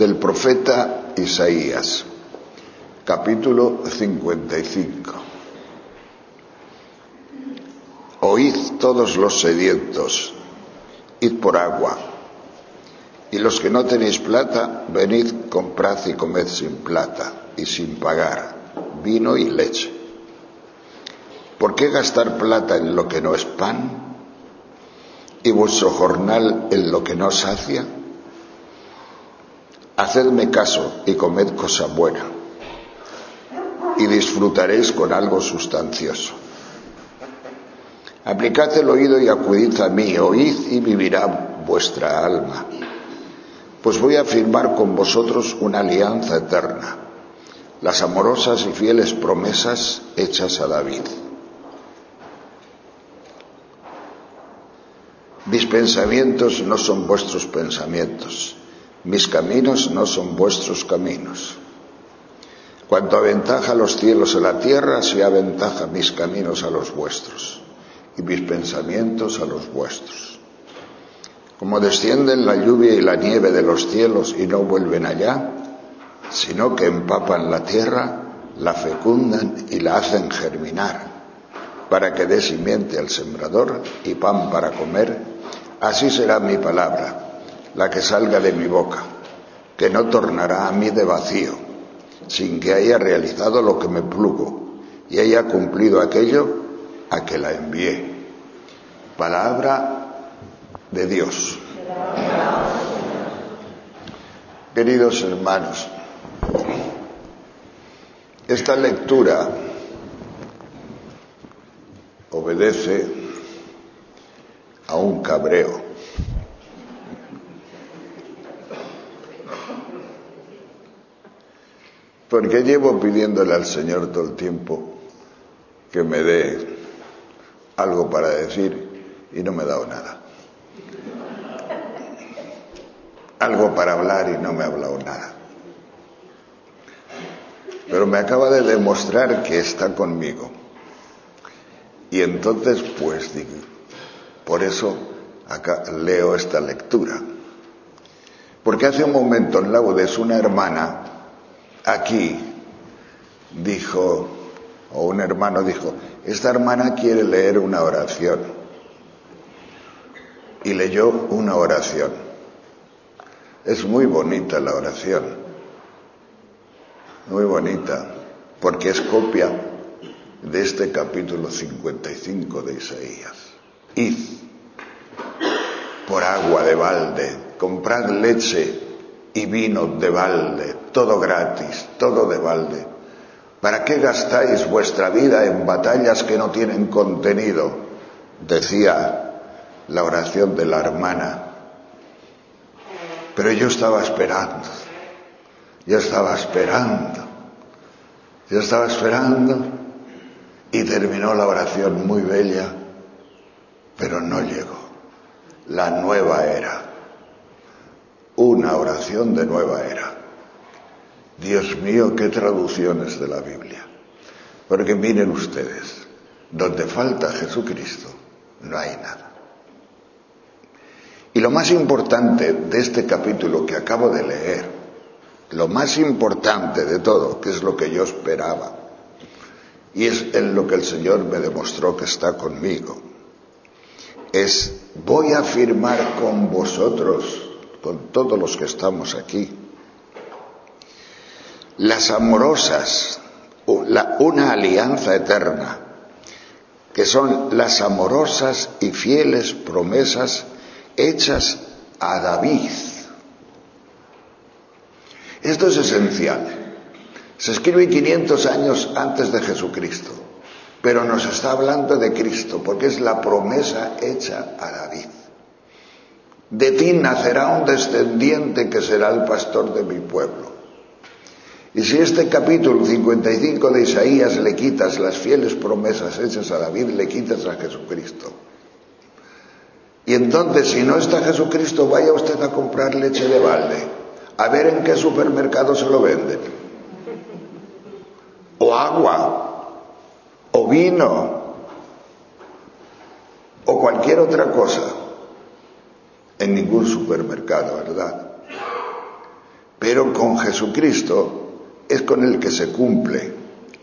del profeta Isaías, capítulo 55. Oíd todos los sedientos, id por agua, y los que no tenéis plata, venid, comprad y comed sin plata y sin pagar, vino y leche. ¿Por qué gastar plata en lo que no es pan, y vuestro jornal en lo que no sacia? Hacedme caso y comed cosa buena, y disfrutaréis con algo sustancioso. Aplicad el oído y acudid a mí, oíd y vivirá vuestra alma. Pues voy a firmar con vosotros una alianza eterna, las amorosas y fieles promesas hechas a David. Mis pensamientos no son vuestros pensamientos, mis caminos no son vuestros caminos. Cuanto aventaja los cielos a la tierra, así aventaja mis caminos a los vuestros, y mis pensamientos a los vuestros. Como descienden la lluvia y la nieve de los cielos y no vuelven allá, sino que empapan la tierra, la fecundan y la hacen germinar, para que dé simiente al sembrador y pan para comer, así será mi palabra, la que salga de mi boca, que no tornará a mí de vacío, sin que haya realizado lo que me plugo y haya cumplido aquello a que la envié. Palabra de Dios. Queridos hermanos, esta lectura obedece a un cabreo. Porque llevo pidiéndole al Señor todo el tiempo que me dé algo para decir y no me ha dado nada. Algo para hablar y no me ha hablado nada. Pero me acaba de demostrar que está conmigo. Y entonces, pues, digo, por eso acá leo esta lectura. Porque hace un momento en Laudes una hermana aquí dijo, o un hermano dijo, esta hermana quiere leer una oración. Y leyó una oración. Es muy bonita la oración, muy bonita, porque es copia de este capítulo 55 de Isaías. Id por agua de balde, comprad leche y vino de balde, todo gratis, todo de balde. ¿Para qué gastáis vuestra vida en batallas que no tienen contenido? Decía la oración de la hermana. Pero yo estaba esperando y terminó la oración muy bella, pero no llegó. La nueva era, una oración de nueva era. Dios mío, qué traducciones de la Biblia. Porque miren ustedes, donde falta Jesucristo, no hay nada. Y lo más importante de este capítulo que acabo de leer, lo más importante de todo, que es lo que yo esperaba, y es en lo que el Señor me demostró que está conmigo, es: voy a firmar con vosotros, con todos los que estamos aquí, las amorosas, una alianza eterna, que son las amorosas y fieles promesas hechas a David. Esto es esencial. Se escribe 500 años antes de Jesucristo, pero nos está hablando de Cristo, porque es la promesa hecha a David. De ti nacerá un descendiente que será el pastor de mi pueblo. Y si este capítulo 55 de Isaías le quitas las fieles promesas hechas a David, le quitas a Jesucristo. Y entonces, si no está Jesucristo, vaya usted a comprar leche de balde, a ver en qué supermercado se lo venden. O agua, o vino, o cualquier otra cosa. En ningún supermercado, ¿verdad? Pero con Jesucristo es con el que se cumple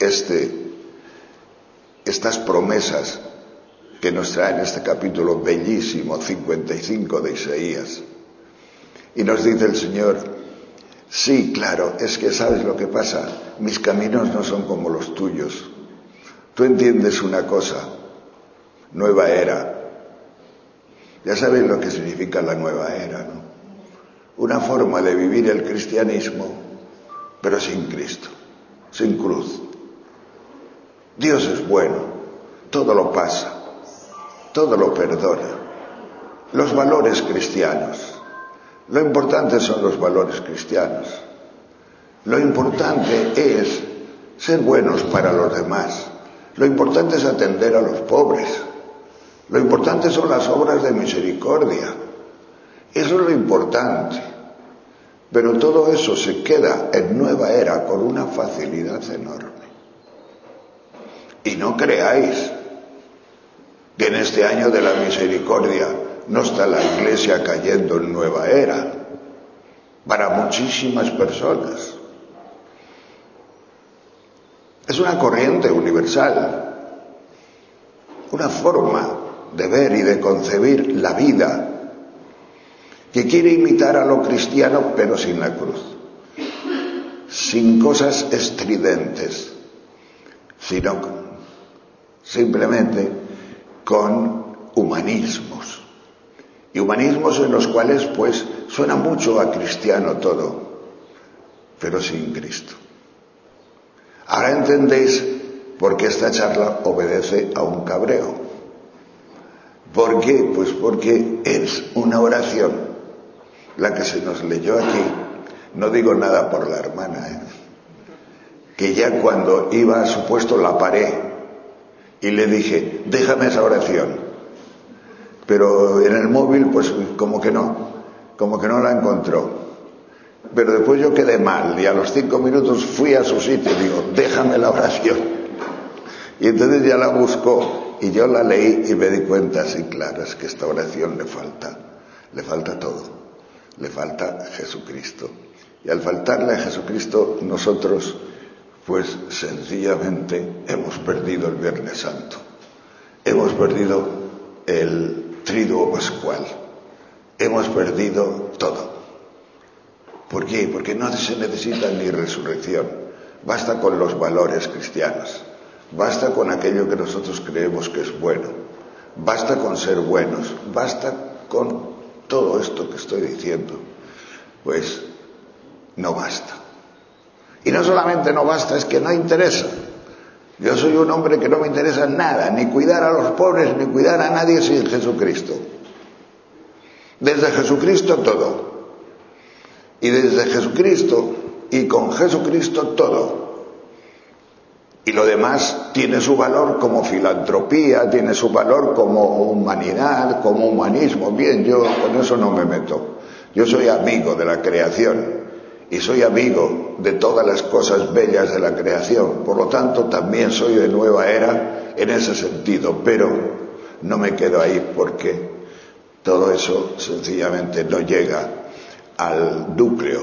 estas promesas que nos trae este capítulo bellísimo 55 de Isaías. Y nos dice el Señor: sí, claro, es que ¿sabes lo que pasa? Mis caminos no son como los tuyos. Tú entiendes una cosa: nueva era. Ya sabéis lo que significa la nueva era, ¿no? Una forma de vivir el cristianismo, pero sin Cristo, sin cruz. Dios es bueno, todo lo pasa, todo lo perdona. Los valores cristianos. Lo importante son los valores cristianos. Lo importante es ser buenos para los demás. Lo importante es atender a los pobres. Lo importante son las obras de misericordia. Eso es lo importante. Pero todo eso se queda en nueva era con una facilidad enorme. Y no creáis que en este año de la misericordia no está la Iglesia cayendo en nueva era para muchísimas personas. Es una corriente universal, una forma de ver y de concebir la vida que quiere imitar a lo cristiano, pero sin la cruz, sin cosas estridentes, sino simplemente con humanismos. Y humanismos en los cuales, pues, suena mucho a cristiano todo, pero sin Cristo. Ahora entendéis por qué esta charla obedece a un cabreo. ¿Por qué? Pues porque es una oración la que se nos leyó aquí. No digo nada por la hermana, que ya cuando iba a su puesto la paré y le dije: déjame esa oración. Pero en el móvil, pues como que no la encontró. Pero después yo quedé mal y a los 5 minutos fui a su sitio y digo: déjame la oración. Y entonces ya la buscó y yo la leí y me di cuenta: sí, claro, es que esta oración le falta todo. Le falta Jesucristo. Y al faltarle a Jesucristo, nosotros, pues sencillamente hemos perdido el Viernes Santo. Hemos perdido el Triduo Pascual. Hemos perdido todo. ¿Por qué? Porque no se necesita ni resurrección. Basta con los valores cristianos. Basta con aquello que nosotros creemos que es bueno. Basta con ser buenos. Basta con todo esto que estoy diciendo. Pues no basta. Y no solamente no basta, es que no interesa. Yo soy un hombre que no me interesa nada, ni cuidar a los pobres, ni cuidar a nadie sin Jesucristo. Desde Jesucristo todo. Y desde Jesucristo y con Jesucristo todo. Y lo demás tiene su valor como filantropía, tiene su valor como humanidad, como humanismo. Bien, yo con eso no me meto. Yo soy amigo de la creación y soy amigo de todas las cosas bellas de la creación. Por lo tanto, también soy de nueva era en ese sentido. Pero no me quedo ahí porque todo eso sencillamente no llega al núcleo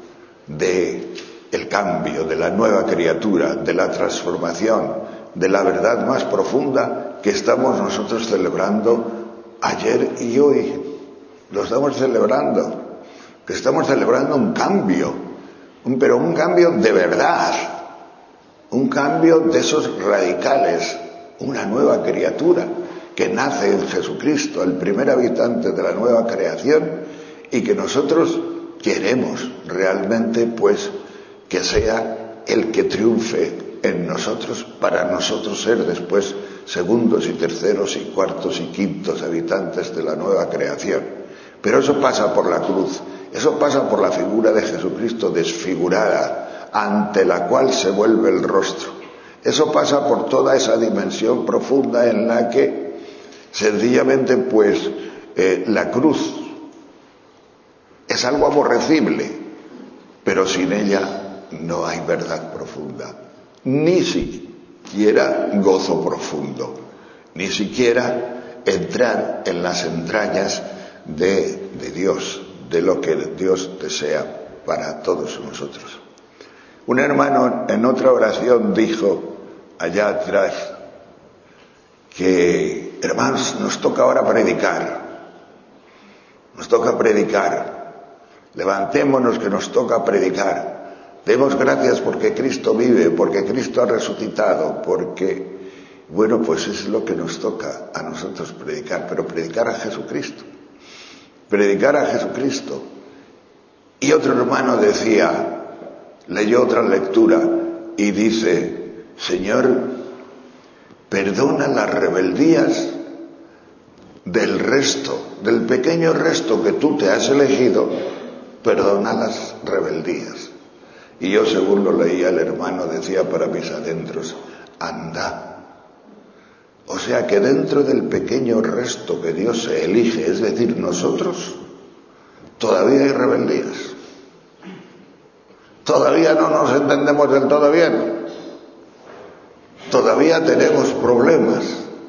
del cambio, de la nueva criatura, de la transformación, de la verdad más profunda que estamos nosotros celebrando ayer y hoy. Lo estamos celebrando, que estamos celebrando un cambio, pero un cambio de verdad, un cambio de esos radicales, una nueva criatura que nace en Jesucristo, el primer habitante de la nueva creación, y que nosotros queremos realmente, pues, que sea el que triunfe en nosotros, para nosotros ser después segundos y terceros y cuartos y quintos habitantes de la nueva creación. Pero eso pasa por la cruz, eso pasa por la figura de Jesucristo desfigurada, ante la cual se vuelve el rostro. Eso pasa por toda esa dimensión profunda en la que sencillamente, pues, la cruz es algo aborrecible, pero sin ella no hay verdad profunda, ni siquiera gozo profundo, ni siquiera entrar en las entrañas de Dios, de lo que Dios desea para todos nosotros. Un hermano en otra oración dijo allá atrás que, hermanos, nos toca ahora predicar. Nos toca predicar. Levantémonos que nos toca predicar. Demos gracias porque Cristo vive, porque Cristo ha resucitado, porque, bueno, pues es lo que nos toca a nosotros predicar, pero predicar a Jesucristo. Predicar a Jesucristo. Y otro hermano decía, leyó otra lectura y dice, Señor, perdona las rebeldías del resto, del pequeño resto que tú te has elegido, perdona las rebeldías. Y yo, según lo leía, el hermano decía para mis adentros, anda. O sea que dentro del pequeño resto que Dios se elige, es decir, nosotros, todavía hay rebeldías. Todavía no nos entendemos del todo bien. Todavía tenemos problemas.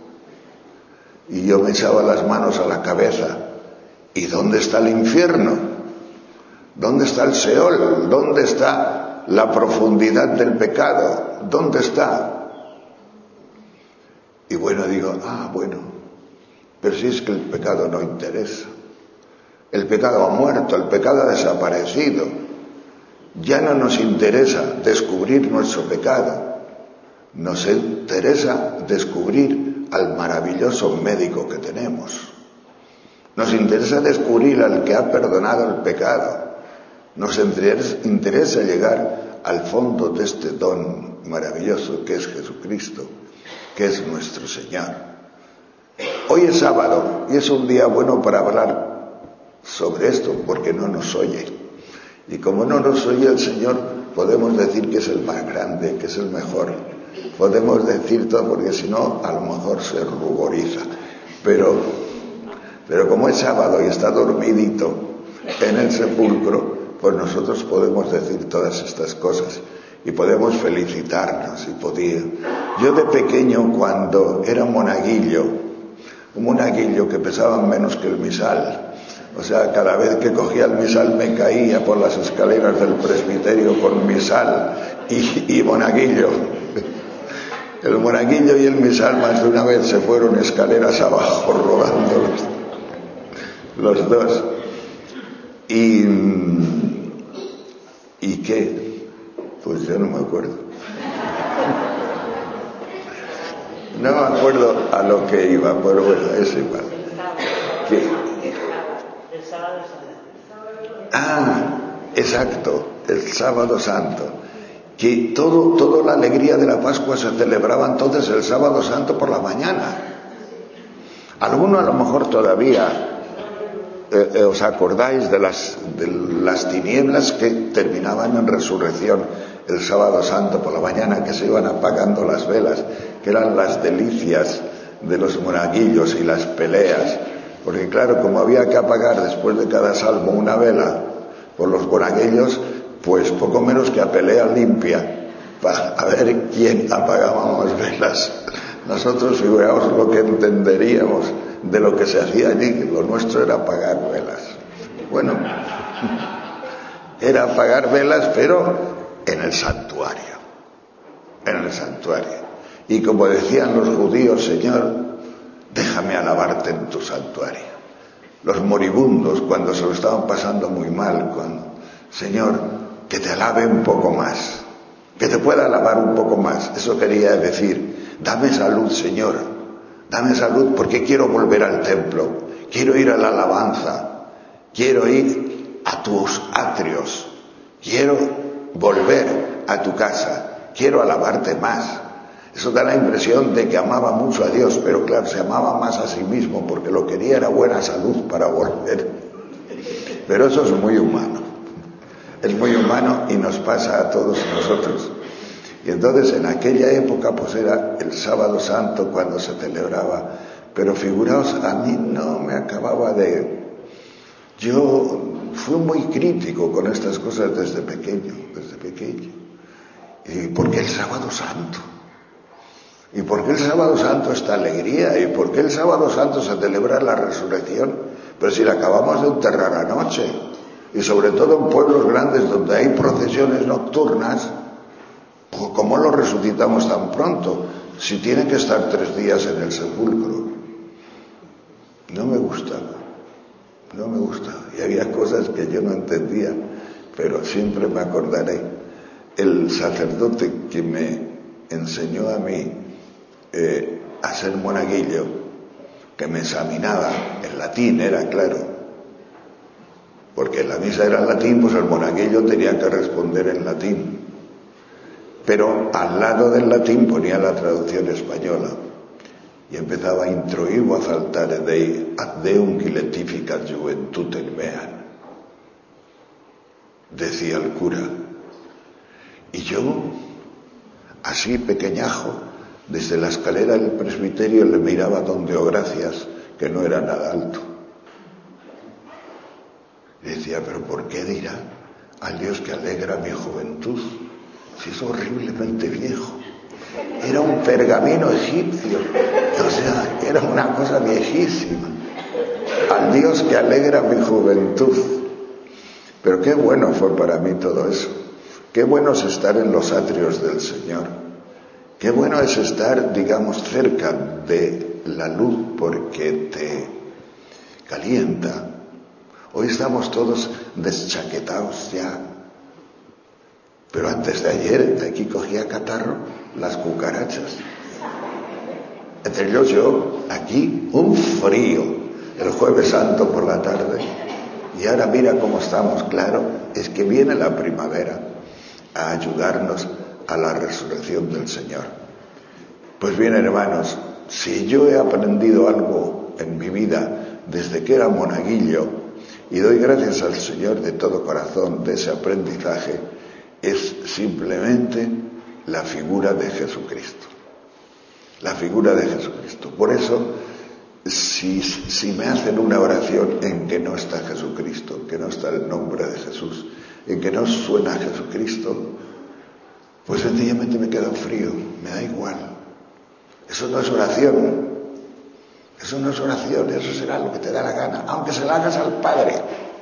Y yo me echaba las manos a la cabeza. ¿Y dónde está el infierno? ¿Dónde está el Seol? ¿Dónde está la profundidad del pecado? ¿Dónde está? Y bueno, digo, bueno, pero si es que el pecado no interesa. El pecado ha muerto, el pecado ha desaparecido. Ya no nos interesa descubrir nuestro pecado. Nos interesa descubrir al maravilloso médico que tenemos. Nos interesa descubrir al que ha perdonado el pecado. Nos interesa llegar al fondo de este don maravilloso que es Jesucristo, que es nuestro Señor. Hoy es sábado y es un día bueno para hablar sobre esto, porque no nos oye. Y como no nos oye el Señor, podemos decir que es el más grande, que es el mejor. Podemos decir todo, porque si no, a lo mejor se ruboriza. Pero como es sábado y está dormidito en el sepulcro, pues nosotros podemos decir todas estas cosas y podemos felicitarnos. Yo de pequeño, cuando era un monaguillo que pesaba menos que el misal, o sea, cada vez que cogía el misal me caía por las escaleras del presbiterio con misal y monaguillo. El monaguillo y el misal más de una vez se fueron escaleras abajo rodando los dos. ¿Y qué? Pues yo no me acuerdo. No me acuerdo a lo que iba, pero bueno, es igual. Exacto, el sábado santo. Que toda la alegría de la Pascua se celebraba entonces el sábado santo por la mañana. Algunos a lo mejor todavía os acordáis de las tinieblas que terminaban en resurrección el sábado santo por la mañana, que se iban apagando las velas, que eran las delicias de los monaguillos y las peleas, porque claro, como había que apagar después de cada salmo una vela por los monaguillos, pues poco menos que a pelea limpia para ver quién apagaba más velas. Nosotros figuramos lo que entenderíamos de lo que se hacía allí, que lo nuestro era apagar velas. Bueno, era apagar velas, pero en el santuario. Y como decían los judíos, Señor, déjame alabarte en tu santuario. Los moribundos, cuando se lo estaban pasando muy mal, Señor, que te alabe un poco más, que te pueda alabar un poco más. Eso quería decir, dame salud, Señor, dame salud, porque quiero volver al templo, quiero ir a la alabanza, quiero ir a tus atrios, quiero volver a tu casa, quiero alabarte más. Eso da la impresión de que amaba mucho a Dios, pero claro, se amaba más a sí mismo, porque lo quería era buena salud para volver. Pero eso es muy humano. Es muy humano y nos pasa a todos nosotros. Y entonces en aquella época pues era el sábado santo cuando se celebraba. Pero figuraos, a mí no me acababa de... Yo fui muy crítico con estas cosas desde pequeño. ¿Y por qué el sábado santo? ¿Y por qué el sábado santo esta alegría? ¿Y por qué el sábado santo se celebra la resurrección? Pero si la acabamos de enterrar anoche. y sobre todo en pueblos grandes donde hay procesiones nocturnas, pues ¿cómo lo resucitamos tan pronto? Si tiene que estar 3 días en el sepulcro. No me gustaba. Y había cosas que yo no entendía, pero siempre me acordaré. El sacerdote que me enseñó a mí a ser monaguillo, que me examinaba en latín, era claro, porque la misa era en latín, pues el monaguillo tenía que responder en latín, pero al lado del latín ponía la traducción española y empezaba a introibo a saltare Dei ad Deum qui letificat juventutem meam, decía el cura, y yo, así pequeñajo, desde la escalera del presbiterio le miraba a don Deogracias, que no era nada alto. Y decía, pero ¿por qué dirá al Dios que alegra mi juventud si es horriblemente viejo? Era un pergamino egipcio, o sea, era una cosa viejísima. Al Dios que alegra mi juventud. Pero qué bueno fue para mí todo eso. Qué bueno es estar en los atrios del Señor. Qué bueno es estar, digamos, cerca de la luz porque te calienta. Hoy estamos todos deschaquetados ya. Pero antes de ayer, de aquí cogía catarro las cucarachas. Entre ellos yo, aquí, un frío. El Jueves Santo por la tarde. Y ahora mira cómo estamos, claro. Es que viene la primavera a ayudarnos a la resurrección del Señor. Pues bien, hermanos, si yo he aprendido algo en mi vida desde que era monaguillo, y doy gracias al Señor de todo corazón de ese aprendizaje, es simplemente la figura de Jesucristo. La figura de Jesucristo. Por eso, si me hacen una oración en que no está Jesucristo, que no está el nombre de Jesús, en que no suena Jesucristo, pues sencillamente me quedo frío, me da igual. Eso no es oración. Eso no es oración, eso será lo que te da la gana, aunque se la hagas al Padre.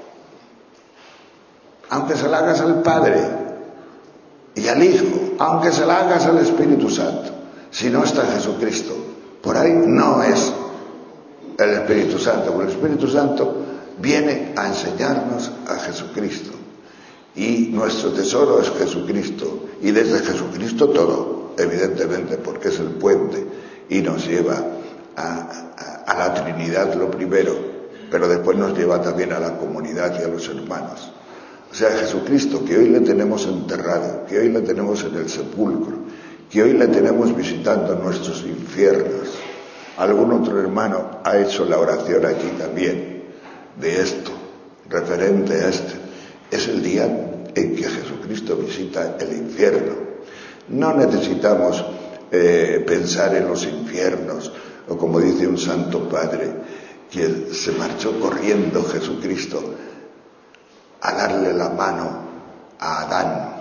Aunque se la hagas al Padre y al Hijo, aunque se la hagas al Espíritu Santo. Si no está Jesucristo, por ahí no es el Espíritu Santo, porque el Espíritu Santo viene a enseñarnos a Jesucristo. Y nuestro tesoro es Jesucristo. Y desde Jesucristo todo, evidentemente, porque es el puente y nos lleva a la Trinidad lo primero, pero después nos lleva también a la comunidad y a los hermanos. O sea, Jesucristo, que hoy le tenemos enterrado, que hoy le tenemos en el sepulcro, que hoy le tenemos visitando nuestros infiernos. Algún otro hermano ha hecho la oración aquí también de esto, referente a este. Es el día en que Jesucristo visita el infierno. No necesitamos pensar en los infiernos, o como dice un santo padre, que se marchó corriendo Jesucristo a darle la mano a Adán.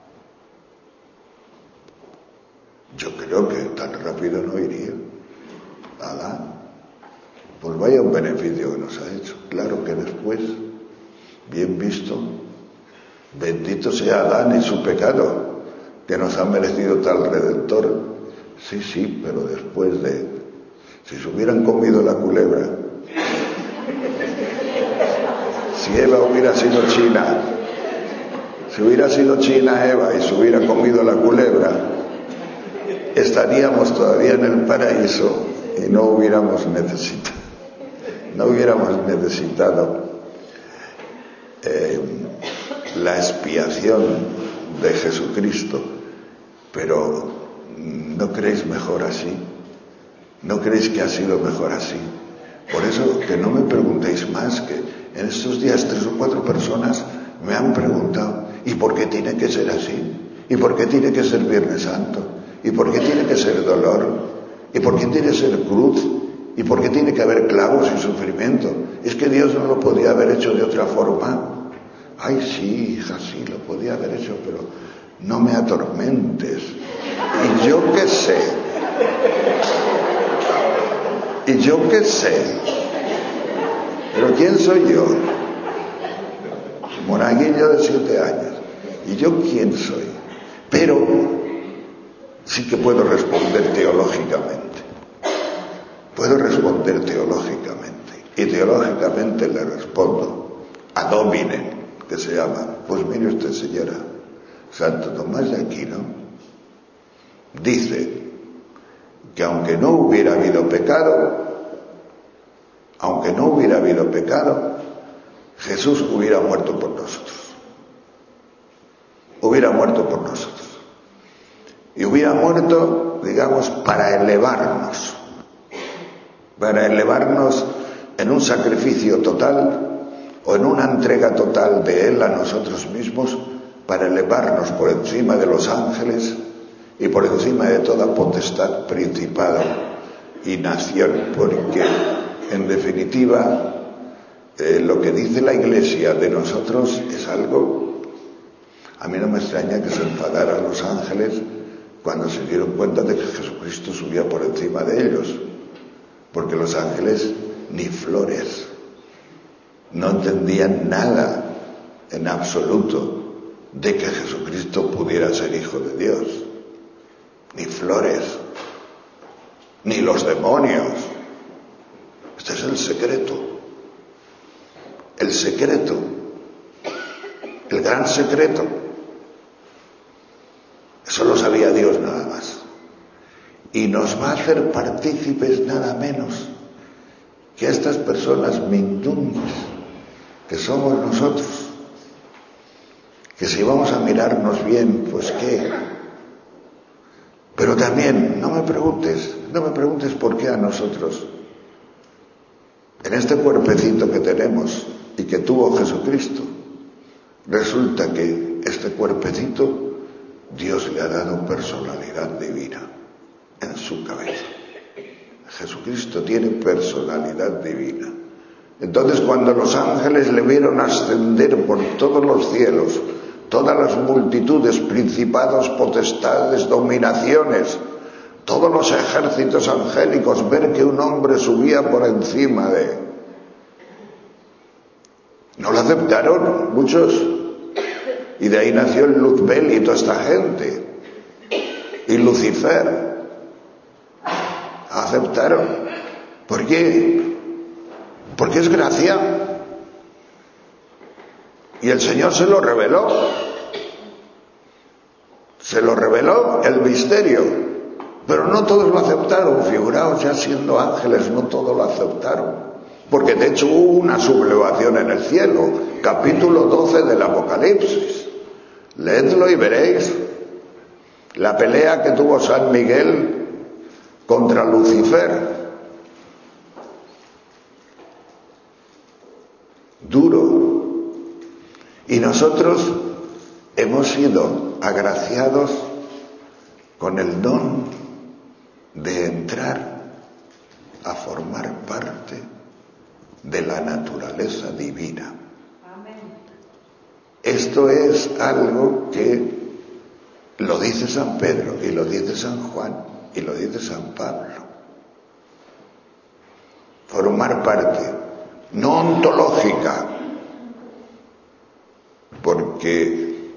Yo creo que tan rápido no iría a Adán. Pues vaya un beneficio que nos ha hecho. Claro que después, bien visto, bendito sea Adán y su pecado, que nos ha merecido tal Redentor. Sí, pero después de... Si se hubieran comido la culebra, si Eva hubiera sido china, si hubiera sido china Eva y se hubiera comido la culebra, estaríamos todavía en el paraíso y no hubiéramos necesitado la expiación de Jesucristo. Pero ¿no creéis mejor así? ¿No creéis que ha sido mejor así? Por eso que no me preguntéis más, que en estos días 3 o 4 personas me han preguntado, ¿y por qué tiene que ser así? ¿Y por qué tiene que ser Viernes Santo? ¿Y por qué tiene que ser dolor? ¿Y por qué tiene que ser cruz? ¿Y por qué tiene que haber clavos y sufrimiento? Es que Dios no lo podía haber hecho de otra forma. Ay, sí, hija, sí, lo podía haber hecho, pero no me atormentes. Y yo qué sé. Y yo qué sé. Pero ¿quién soy yo? monaguillo de 7 años. ¿Y yo quién soy? Pero sí que puedo responder teológicamente. Puedo responder teológicamente. Y teológicamente le respondo ad hominem, que se llama. Pues mire usted, señora, Santo Tomás de Aquino dice que aunque no hubiera habido pecado, Jesús hubiera muerto por nosotros. Hubiera muerto por nosotros. Y hubiera muerto, digamos, para elevarnos en un sacrificio total o en una entrega total de Él a nosotros mismos, para elevarnos por encima de los ángeles y por encima de toda potestad, principado y nación, porque en definitiva lo que dice la Iglesia de nosotros es algo. A mí no me extraña que se enfadaran los ángeles cuando se dieron cuenta de que Jesucristo subía por encima de ellos, porque los ángeles ni flores, no entendían nada en absoluto de que Jesucristo pudiera ser Hijo de Dios, ni flores, ni los demonios. Este es el secreto, el gran secreto. Eso lo sabía Dios nada más. Y nos va a hacer partícipes nada menos que a estas personas mindundis que somos nosotros. Que si vamos a mirarnos bien, pues qué. Pero también, no me preguntes por qué a nosotros. En este cuerpecito que tenemos y que tuvo Jesucristo, resulta que este cuerpecito Dios le ha dado personalidad divina en su cabeza. Jesucristo tiene personalidad divina. Entonces, cuando los ángeles le vieron ascender por todos los cielos, todas las multitudes, principados, potestades, dominaciones, todos los ejércitos angélicos, ver que un hombre subía por encima de él, no lo aceptaron muchos. Y de ahí nació el Luzbel y toda esta gente. Y Lucifer. Aceptaron. ¿Por qué? Porque es gracia. Y el Señor se lo reveló. Se lo reveló el misterio. Pero no todos lo aceptaron. Figuraos, ya siendo ángeles, no todos lo aceptaron. Porque de hecho hubo una sublevación en el cielo. Capítulo 12 del Apocalipsis. Leedlo y veréis la pelea que tuvo San Miguel contra Lucifer. Duro. Y nosotros hemos sido agraciados con el don de entrar a formar parte de la naturaleza divina. Esto es algo que lo dice San Pedro y lo dice San Juan y lo dice San Pablo. Formar parte, no ontológica, porque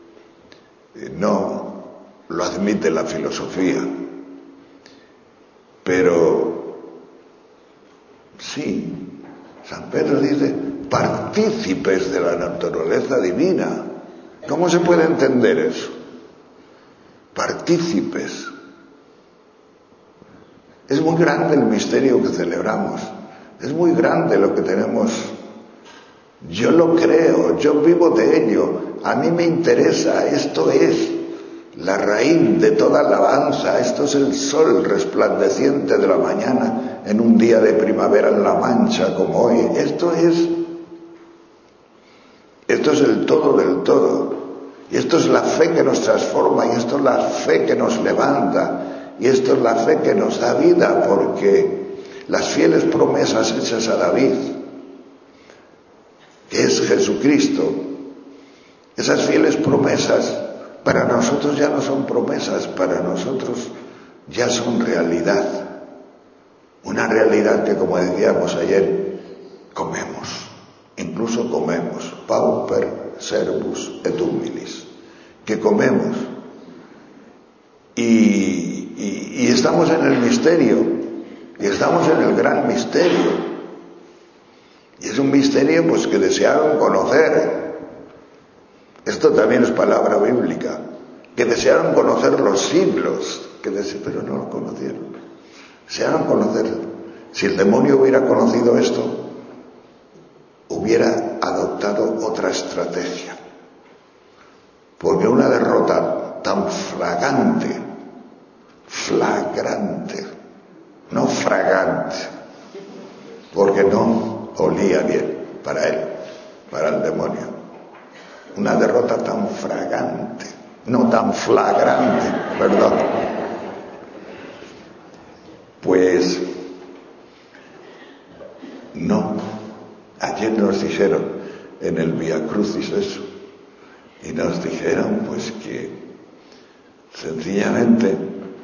no lo admite la filosofía, pero sí, San Pedro dice partícipes de la naturaleza divina. ¿Cómo se puede entender eso? Partícipes. Es muy grande el misterio que celebramos. Es muy grande lo que tenemos. Yo lo creo, yo vivo de ello. A mí me interesa. Esto es la raíz de toda alabanza. Esto es el sol resplandeciente de la mañana en un día de primavera en La Mancha como hoy. Esto es el todo del todo. Y esto es la fe que nos transforma, y esto es la fe que nos levanta, y esto es la fe que nos da vida, porque las fieles promesas hechas a David, que es Jesucristo, esas fieles promesas para nosotros ya no son promesas, para nosotros ya son realidad. Una realidad que, como decíamos ayer, comemos, incluso comemos. Pauper servus et humilis, que comemos y estamos en el misterio, y estamos en el gran misterio, y es un misterio pues que desearon conocer. Esto también es palabra bíblica, que desearon conocer los siglos, pero no lo conocieron. Desearon conocer. Si el demonio hubiera conocido esto, hubiera adoptado otra estrategia, porque una derrota tan flagrante, no fragante, porque no olía bien para él, para el demonio. Una derrota tan flagrante, no tan flagrante, perdón. Pues no. Ayer nos dijeron en el Vía Crucis eso, y nos dijeron pues que sencillamente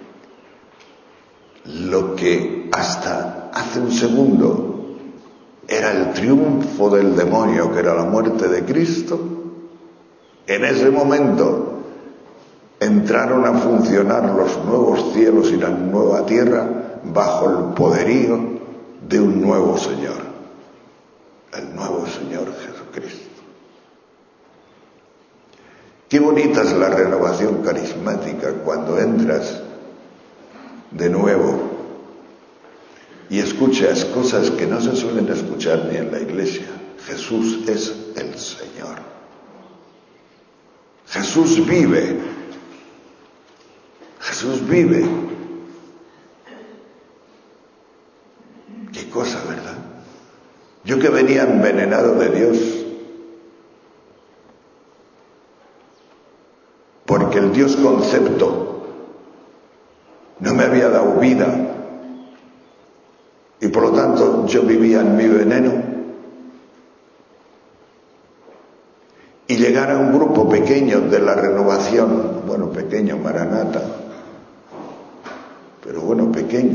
lo que hasta hace un segundo era el triunfo del demonio, que era la muerte de Cristo, en ese momento entraron a funcionar los nuevos cielos y la nueva tierra bajo el poderío de un nuevo Señor, el nuevo Señor Jesucristo. Qué bonita es la renovación carismática cuando entras de nuevo y escuchas cosas que no se suelen escuchar ni en la iglesia. Jesús es el Señor. Jesús vive. Jesús vive. Qué cosa, ¿verdad? Yo que venía envenenado de Dios, porque el Dios concepto no me había dado vida y por lo tanto yo vivía en mi veneno, y llegar a un grupo pequeño de la renovación, bueno, pequeño, Maranata, pero bueno, pequeño,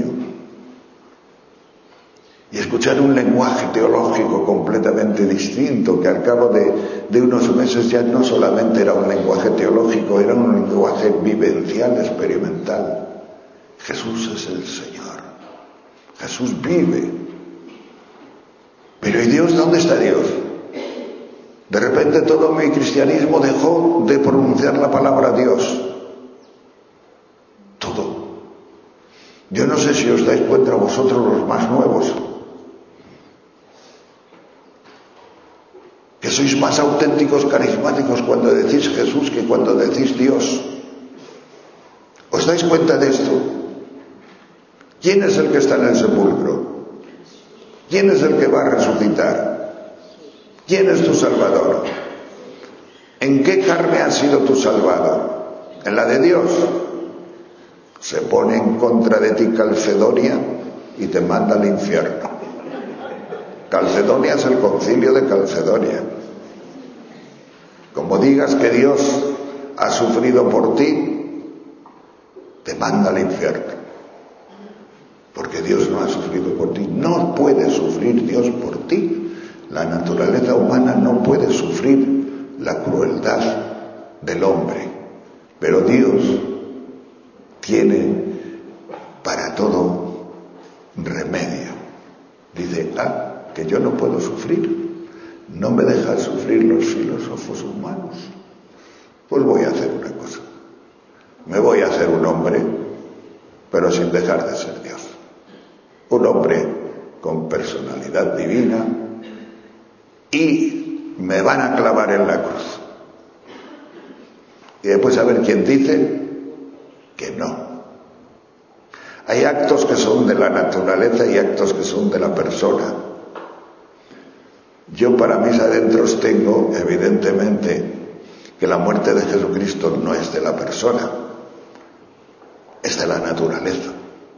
y escuchar un lenguaje teológico completamente distinto, que al cabo de unos meses ya no solamente era un lenguaje teológico, era un lenguaje vivencial, experimental. Jesús es el Señor. Jesús vive. Pero ¿y Dios? ¿Dónde está Dios? De repente todo mi cristianismo dejó de pronunciar la palabra Dios. Todo. Yo no sé si os dais cuenta vosotros los más nuevos, que sois más auténticos, carismáticos cuando decís Jesús que cuando decís Dios. ¿Os dais cuenta de esto? ¿Quién es el que está en el sepulcro? ¿Quién es el que va a resucitar? ¿Quién es tu Salvador? ¿En qué carne has sido tú salvado? ¿En la de Dios? Se pone en contra de ti Calcedonia y te manda al infierno. Calcedonia es el concilio de Calcedonia. Como digas que Dios ha sufrido por ti, te manda al infierno. Porque Dios no ha sufrido por ti. No puede sufrir Dios por ti. La naturaleza humana no puede sufrir la crueldad del hombre. Pero Dios tiene para todo remedio. Dice, que yo no puedo sufrir. No me dejan sufrir los filósofos humanos. Pues voy a hacer una cosa. Me voy a hacer un hombre, pero sin dejar de ser Dios. Un hombre con personalidad divina, y me van a clavar en la cruz. Y después a ver quién dice que no. Hay actos que son de la naturaleza y actos que son de la persona. Yo para mis adentros tengo, evidentemente, que la muerte de Jesucristo no es de la persona, es de la naturaleza.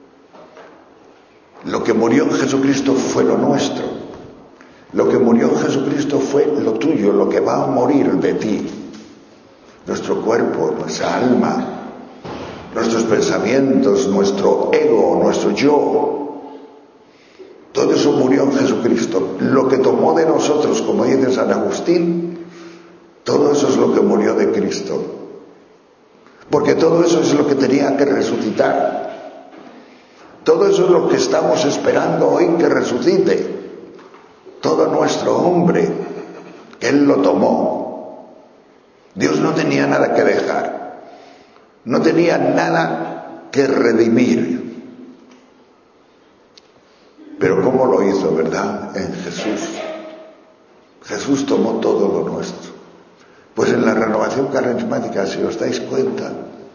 Lo que murió en Jesucristo fue lo nuestro. Lo que murió en Jesucristo fue lo tuyo, lo que va a morir de ti. Nuestro cuerpo, nuestra alma, nuestros pensamientos, nuestro ego, nuestro yo. Todo eso murió en Jesucristo. Lo que tomó de nosotros, como dice San Agustín, Todo eso es lo que murió de Cristo. Porque todo eso es lo que tenía que resucitar. Todo eso es lo que estamos esperando hoy que resucite. Todo nuestro hombre, Él lo tomó. Dios no tenía nada que dejar. No tenía nada que redimir. Pero ¿cómo lo hizo, verdad? En Jesús. Jesús tomó todo lo nuestro. Pues en la renovación carismática, si os dais cuenta,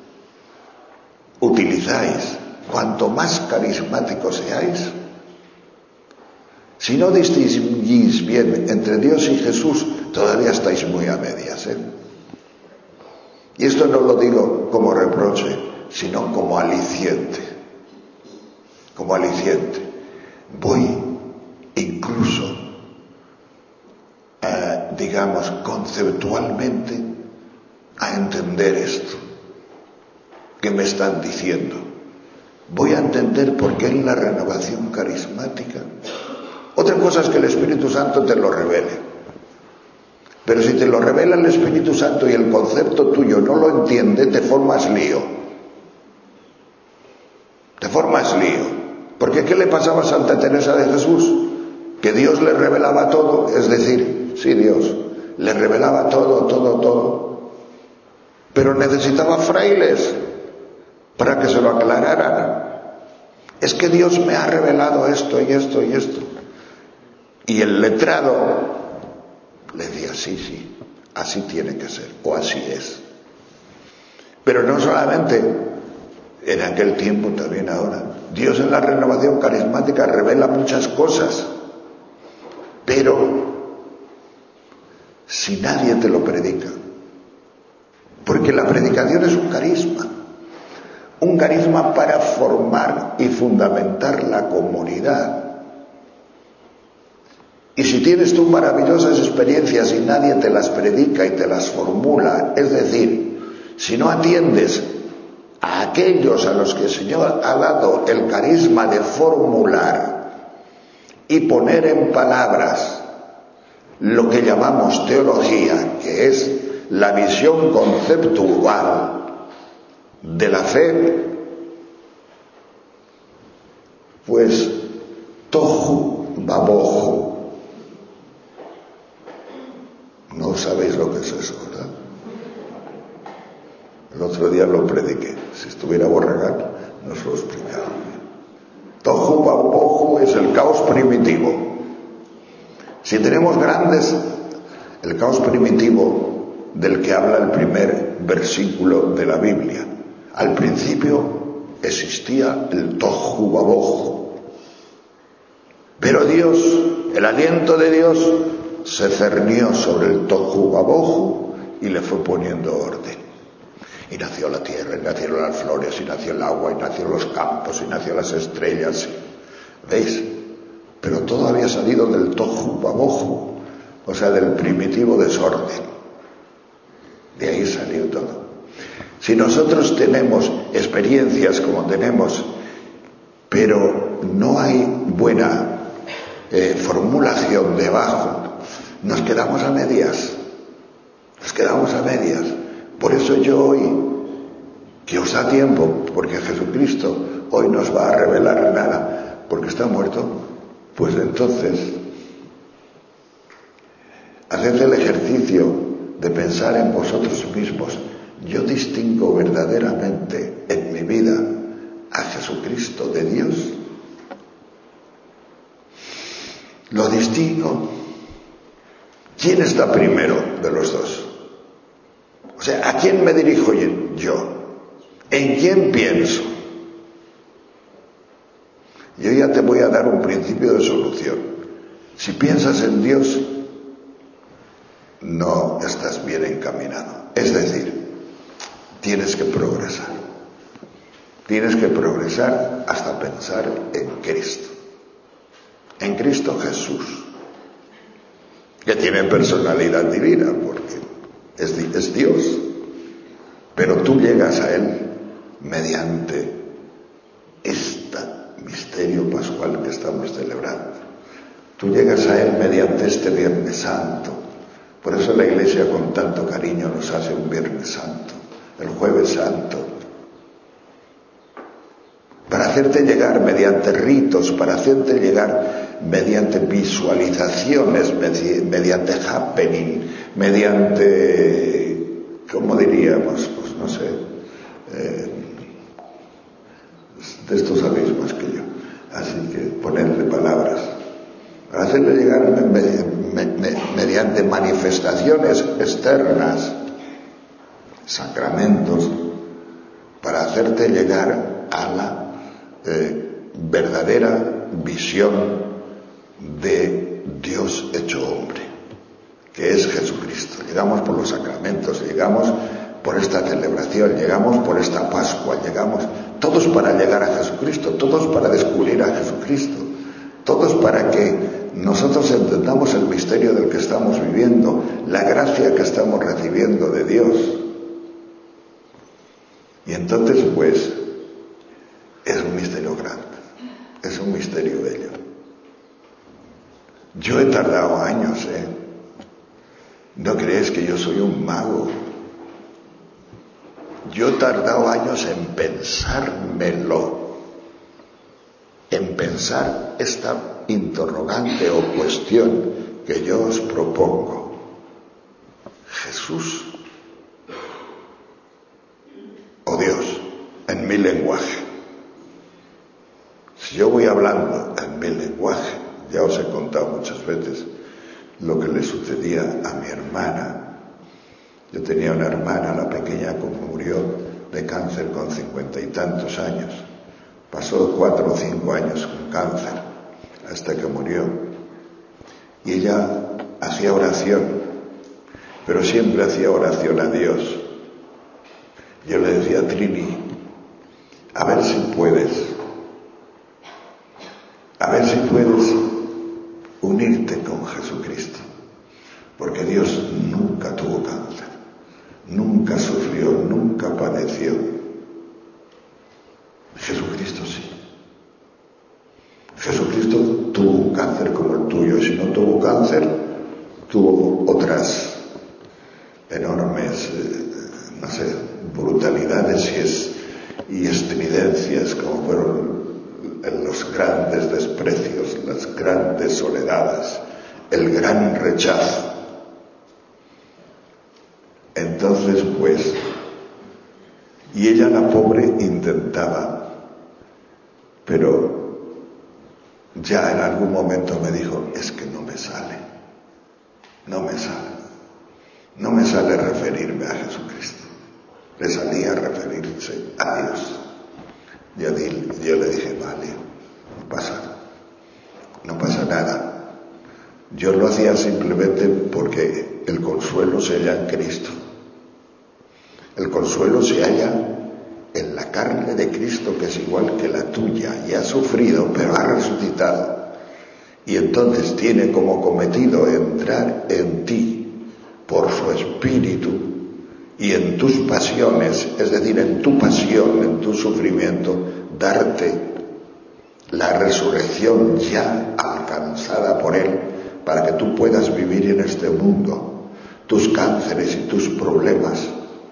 utilizáis, cuanto más carismáticos seáis, si no distinguís bien entre Dios y Jesús, todavía estáis muy a medias, ¿eh? Y esto no lo digo como reproche, sino como aliciente. Como aliciente. Voy incluso, digamos, conceptualmente a entender esto que me están diciendo. Voy a entender por qué en la renovación carismática. Otra cosa es que el Espíritu Santo te lo revele. Pero si te lo revela el Espíritu Santo y el concepto tuyo no lo entiende, te formas lío. Te formas lío. Porque ¿qué le pasaba a Santa Teresa de Jesús? Que Dios le revelaba todo, es decir, sí, Dios le revelaba todo. Pero necesitaba frailes para que se lo aclararan. Es que Dios me ha revelado esto y esto y esto. Y el letrado le decía, sí, así tiene que ser, o así es. Pero no solamente en aquel tiempo, también ahora. Dios en la renovación carismática revela muchas cosas, pero si nadie te lo predica, porque la predicación es un carisma para formar y fundamentar la comunidad. Y si tienes tú maravillosas experiencias y nadie te las predica y te las formula, es decir, si no atiendes a aquellos a los que el Señor ha dado el carisma de formular y poner en palabras lo que llamamos teología, que es la visión conceptual de la fe, pues tohu babohu. No sabéis lo que es eso, ¿verdad? El otro día lo prediqué. Si estuviera Borregán, nos lo explicaba. Tohu babohu es el caos primitivo. Si tenemos el caos primitivo del que habla el primer versículo de la Biblia. Al principio existía el tohu babohu. Pero Dios, el aliento de Dios, se cernió sobre el tohu babohu y le fue poniendo orden. Y nació la tierra, y nacieron las flores, y nació el agua, y nacieron los campos, y nació las estrellas. ¿Veis? Pero todo había salido del tohu babohu, o sea, del primitivo desorden. De ahí salió todo. Si nosotros tenemos experiencias como tenemos, pero no hay buena formulación debajo, nos quedamos a medias. Por eso yo hoy, que os da tiempo, porque Jesucristo hoy nos va a revelar nada, porque está muerto, pues entonces haced el ejercicio de pensar en vosotros mismos. Yo distingo verdaderamente en mi vida a Jesucristo de Dios. Lo distingo. ¿Quién está primero de los dos? O sea, ¿a quién me dirijo yo? ¿En quién pienso? Yo ya te voy a dar un principio de solución. Si piensas en Dios, no estás bien encaminado. Es decir, tienes que progresar. Tienes que progresar hasta pensar en Cristo. En Cristo Jesús, que tiene personalidad divina, porque es Dios. Pero tú llegas a Él mediante este misterio pascual que estamos celebrando. Tú llegas a Él mediante este Viernes Santo, Por eso la Iglesia con tanto cariño nos hace un Viernes Santo, el Jueves Santo, para hacerte llegar mediante ritos, para hacerte llegar mediante visualizaciones, mediante happening, mediante, ¿cómo diríamos? Pues no sé, de esto sabéis más que yo, así que ponerle palabras, para hacerle llegar mediante manifestaciones externas, sacramentos, para hacerte llegar a la verdadera visión de Dios hecho hombre, que es Jesucristo. Llegamos por los sacramentos, llegamos por esta celebración, llegamos por esta Pascua, llegamos todos para llegar a Jesucristo, todos para descubrir a Jesucristo, todos para que nosotros entendamos el misterio del que estamos viviendo, la gracia que estamos recibiendo de Dios. Y entonces, pues, es un misterio grande, es un misterio bello. Yo he tardado años, ¿No crees que yo soy un mago? Yo he tardado años en pensármelo, en pensar esta interrogante o cuestión que yo os propongo. Jesús o Dios, en mi lenguaje. Si yo voy hablando en mi lenguaje, ya os he contado muchas veces lo que le sucedía a mi hermana. Yo tenía una hermana, la pequeña, como murió de cáncer con 50 y tantos años. Pasó 4 o 5 años con cáncer hasta que murió. Y ella hacía oración, pero siempre hacía oración a Dios. Yo le decía: Trini, a ver si puedes unirte con Jesucristo, porque Dios nunca tuvo cáncer, nunca sufrió, nunca padeció. Jesucristo sí. Jesucristo tuvo un cáncer como el tuyo, y si no tuvo cáncer, tuvo otras enormes, brutalidades y estridencias, como fueron los grandes desprecios, las grandes soledades, el gran rechazo. Entonces, pues, y ella, la pobre, intentaba, pero ya en algún momento me dijo: es que no me sale referirme a Jesucristo. Le salía referirse a Dios. Yo le dije: vale, no pasa nada. Yo lo hacía simplemente porque el consuelo se halla en Cristo. El consuelo se halla en la carne de Cristo, que es igual que la tuya, y ha sufrido, pero ha resucitado. Y entonces tiene como cometido entrar en ti por su espíritu y en tus pasiones, es decir, en tu pasión, en tu sufrimiento, darte la resurrección ya alcanzada por Él, para que tú puedas vivir en este mundo tus cánceres y tus problemas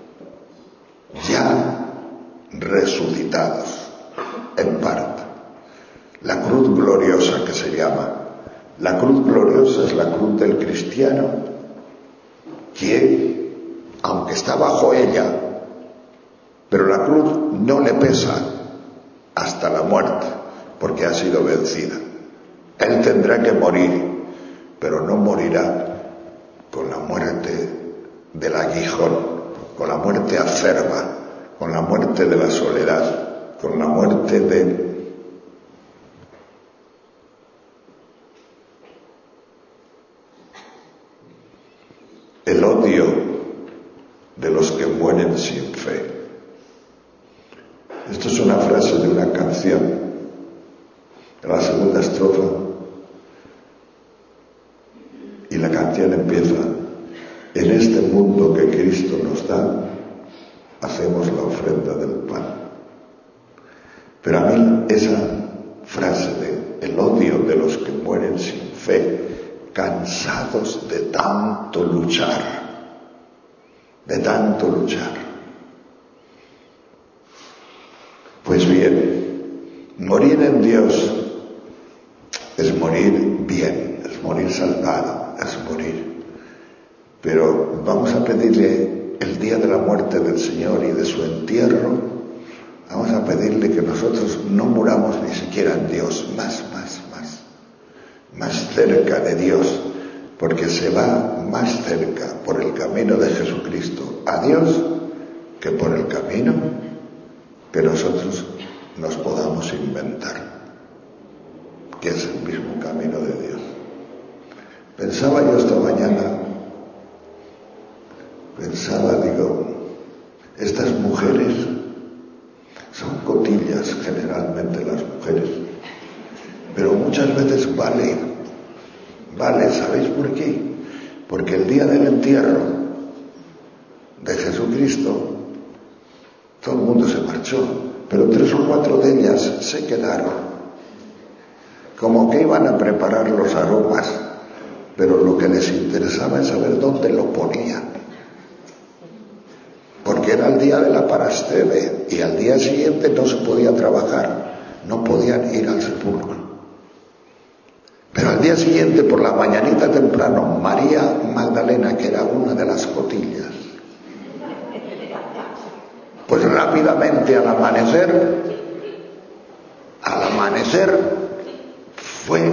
ya resucitados en parte. La cruz gloriosa, que se llama. La cruz gloriosa es la cruz del cristiano, que, aunque está bajo ella, pero la cruz no le pesa hasta la muerte, porque ha sido vencida. Él tendrá que morir, pero no morirá con la muerte del aguijón, con la muerte acerba, con la muerte de la soledad, con la muerte de el odio de los que mueren sin fe. Esto es una frase de una canción, en la segunda estrofa, y la canción empieza: en este mundo que Cristo nos da, hacemos la ofrenda del pan. Pero a mí esa frase de el odio de los que mueren sin fe, can cansados de tanto luchar, Pues bien, morir en Dios es morir bien, es morir salvado, es morir. Pero vamos a pedirle el día de la muerte del Señor y de su entierro, vamos a pedirle que nosotros no muramos ni siquiera en Dios, más cerca de Dios, porque se va más cerca por el camino de Jesucristo a Dios que por el camino que nosotros nos podamos inventar, que es el mismo camino de Dios. Pensaba yo esta mañana, digo, estas mujeres son cotillas generalmente las mujeres, pero muchas veces vale, ¿sabéis por qué? Porque el día del entierro de Jesucristo todo el mundo se marchó, pero 3 o 4 de ellas se quedaron, como que iban a preparar los aromas, pero lo que les interesaba es saber dónde lo ponían, porque era el día de la Parasceve y al día siguiente no se podía trabajar, no podían ir al sepulcro. Pero al día siguiente, por la mañanita temprano, María Magdalena, que era una de las cotillas, pues rápidamente al amanecer fue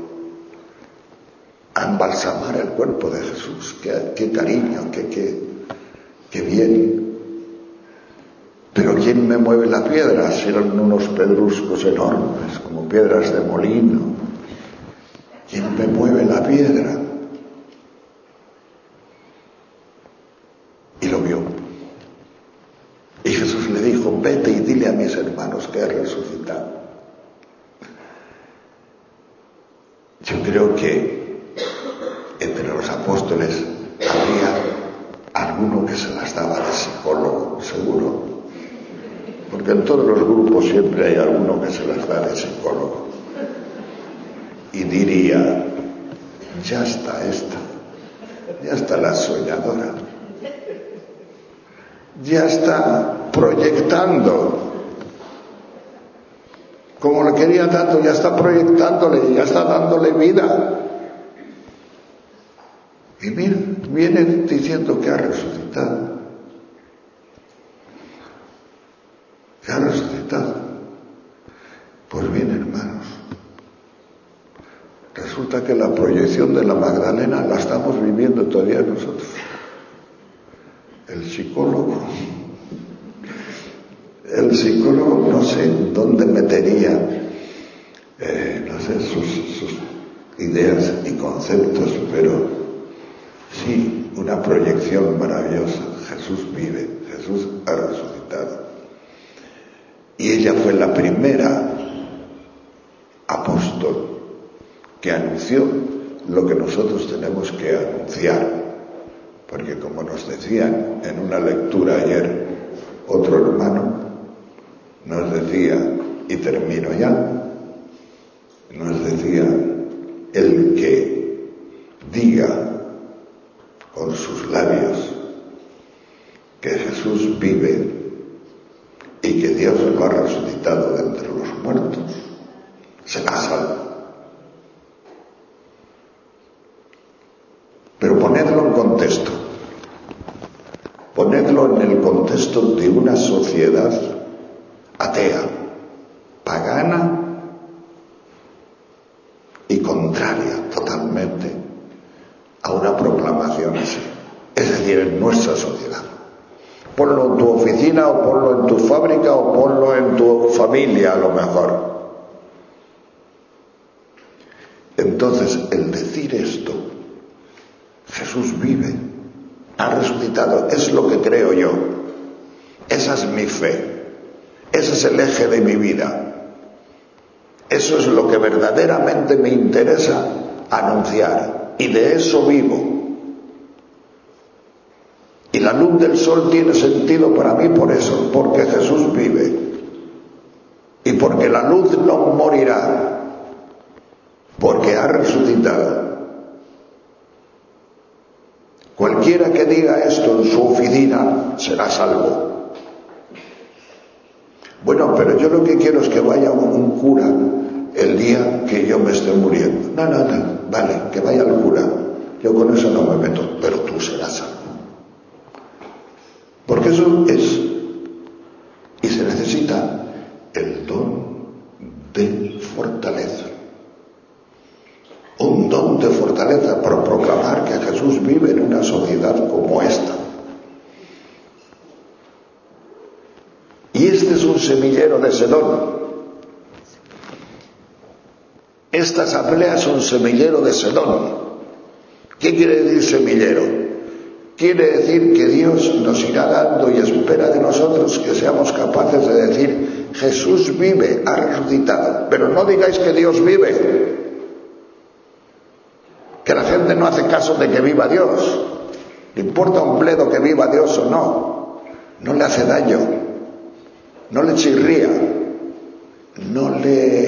a embalsamar el cuerpo de Jesús. Qué cariño, qué bien. Pero ¿quién me mueve la piedra? Si eran unos pedruscos enormes, como piedras de molino. ¿Quién me mueve la piedra? Y lo vio. Y Jesús le dijo, vete y dile a mis hermanos que he resucitado. Yo creo que entre los apóstoles había alguno que se las daba de psicólogo, seguro. Porque en todos los grupos siempre hay alguno que se las da de psicólogo. Y diría, ya está la soñadora, ya está proyectando, como le quería tanto, ya está proyectándole, ya está dándole vida. Y mira, viene diciendo que ha resucitado. Que ha resucitado. Pues bien, hermanos, resulta que la proyección de la Magdalena la estamos viviendo todavía nosotros. El psicólogo no sé dónde metería no sé, sus ideas y conceptos, pero sí, una proyección maravillosa. Jesús vive, Jesús ha resucitado. Y ella fue la primera apóstol que anunció lo que nosotros tenemos que anunciar. Porque como nos decían en una lectura ayer otro hermano, nos decía, y termino ya, nos decía, el que diga con sus labios que Jesús vive y que Dios lo ha resucitado de entre los muertos, será salvo. Pero ponedlo en contexto. Ponedlo en el contexto de una sociedad atea, pagana y contraria totalmente a una proclamación así. Es decir, en nuestra sociedad. Ponlo en tu oficina, o ponlo en tu fábrica, o ponlo en tu familia, a lo mejor. Entonces, el decir esto, Jesús vive, ha resucitado, es lo que creo yo. Esa es mi fe. Ese es el eje de mi vida. Eso es lo que verdaderamente me interesa anunciar. Y de eso vivo. Y la luz del sol tiene sentido para mí por eso, porque Jesús vive. Y porque la luz no morirá, porque ha resucitado. Cualquiera que diga esto en su oficina será salvo. Bueno, pero yo lo que quiero es que vaya un cura el día que yo me esté muriendo. No, vale, que vaya el cura. Yo con eso no me meto, pero tú serás salvo. Porque eso es, y se necesita el don de fortaleza. Un don de fortaleza para proclamar que Jesús vive en una sociedad como esta. Y este es un semillero de Sedón. Esta asamblea es un semillero de Sedón. ¿Qué quiere decir semillero? Quiere decir que Dios nos irá dando y espera de nosotros que seamos capaces de decir: Jesús vive, ha resucitado. Pero no digáis que Dios vive, que la gente no hace caso de que viva Dios. Le importa un bledo que viva Dios o no. No le hace daño, no le chirría, no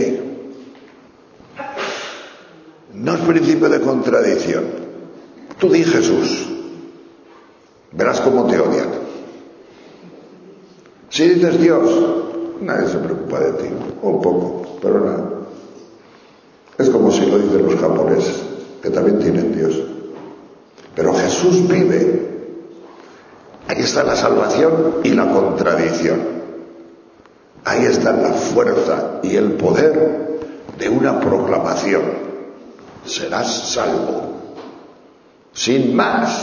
es principio de contradicción. Tú di Jesús, verás cómo te odian. Si dices Dios, nadie se preocupa de ti, un poco, pero nada. Es como si lo dicen los japoneses, que también tienen Dios. Pero Jesús vive. Ahí está la salvación y la contradicción. Ahí está la fuerza y el poder de una proclamación: serás salvo. Sin más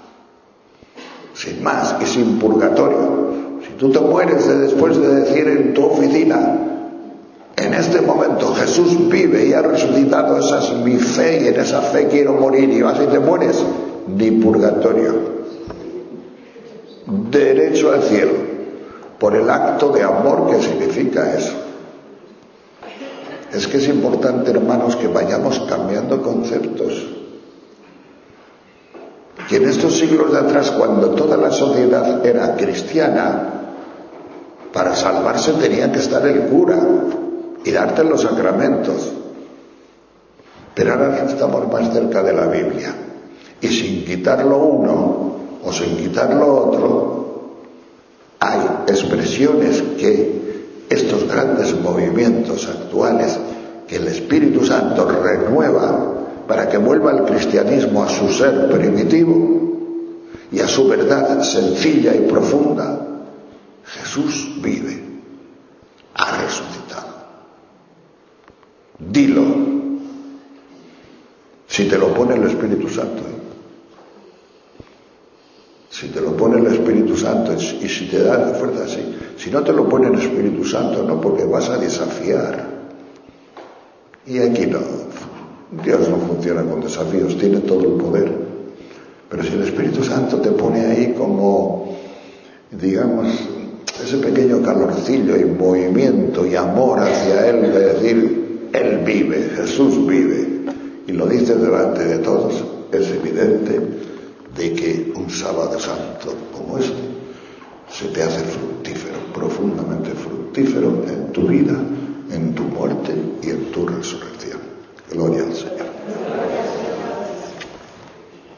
y sin purgatorio. Si tú te mueres después de decir en tu oficina: en este momento Jesús vive y ha resucitado, esa es mi fe y en esa fe quiero morir, y vas y te mueres, ni purgatorio, derecho al cielo, por el acto de amor que significa eso. Es que es importante, hermanos, que vayamos cambiando conceptos. Que en estos siglos de atrás, cuando toda la sociedad era cristiana, para salvarse tenía que estar el cura y darte los sacramentos. Pero ahora estamos más cerca de la Biblia. Y sin quitar lo uno o sin quitar lo otro, hay expresiones que estos grandes movimientos actuales, que el Espíritu Santo renueva para que vuelva el cristianismo a su ser primitivo y a su verdad sencilla y profunda: Jesús vive, ha resucitado. Dilo, si te lo pone el Espíritu Santo, si te lo pone el Espíritu Santo y si te da la fuerza así. Si no te lo pone el Espíritu Santo, no, porque vas a desafiar. Y aquí no, Dios no funciona con desafíos, tiene todo el poder. Pero si el Espíritu Santo te pone ahí como, digamos, ese pequeño calorcillo y movimiento y amor hacia Él, de decir: Él vive, Jesús vive, y lo dices delante de todos, es evidente de que un sábado santo como este se te hace fructífero, profundamente fructífero en tu vida, en tu muerte y en tu resurrección. Gloria al Señor.